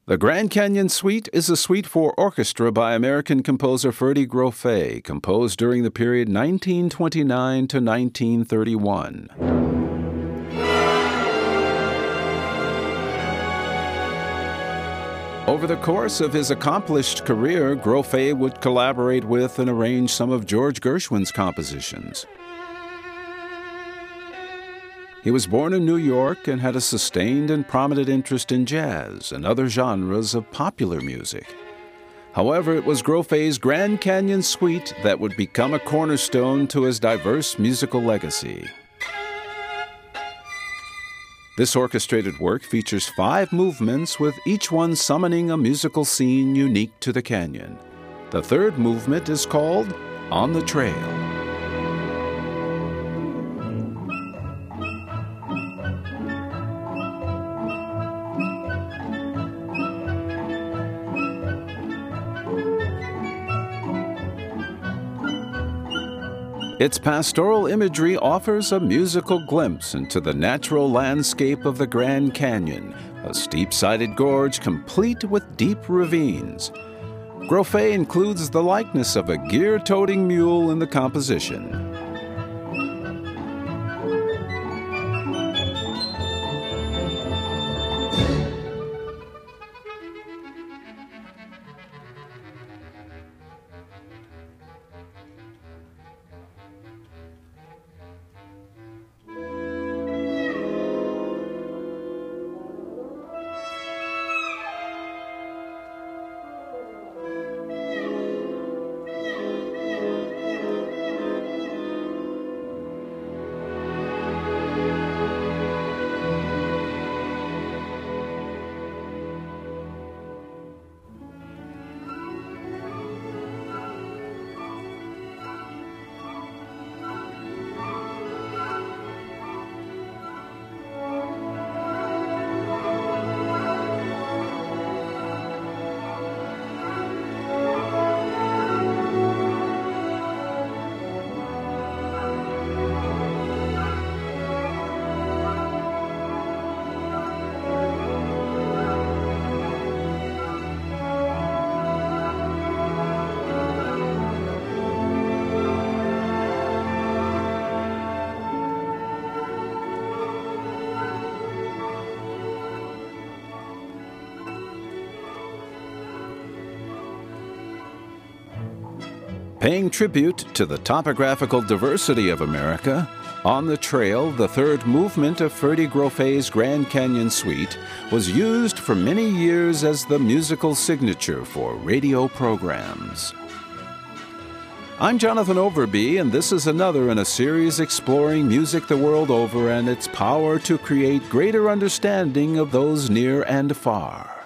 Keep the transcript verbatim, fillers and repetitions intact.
The Grand Canyon Suite is a suite for orchestra by American composer Ferdy Grofé, composed during the period nineteen twenty-nine to nineteen thirty-one. Over the course of his accomplished career, Grofé would collaborate with and arrange some of George Gershwin's compositions. He was born in New York and had a sustained and prominent interest in jazz and other genres of popular music. However, it was Grofé's Grand Canyon Suite that would become a cornerstone to his diverse musical legacy. This orchestrated work features five movements, with each one summoning a musical scene unique to the canyon. The third movement is called On the Trail. Its pastoral imagery offers a musical glimpse into the natural landscape of the Grand Canyon, a steep-sided gorge complete with deep ravines. Grofé includes the likeness of a gear-toting mule in the composition. Paying tribute to the topographical diversity of America, On the Trail, the third movement of Ferdy Grofé's Grand Canyon Suite, was used for many years as the musical signature for radio programs. I'm Jonathan Overby, and this is another in a series exploring music the world over and its power to create greater understanding of those near and far.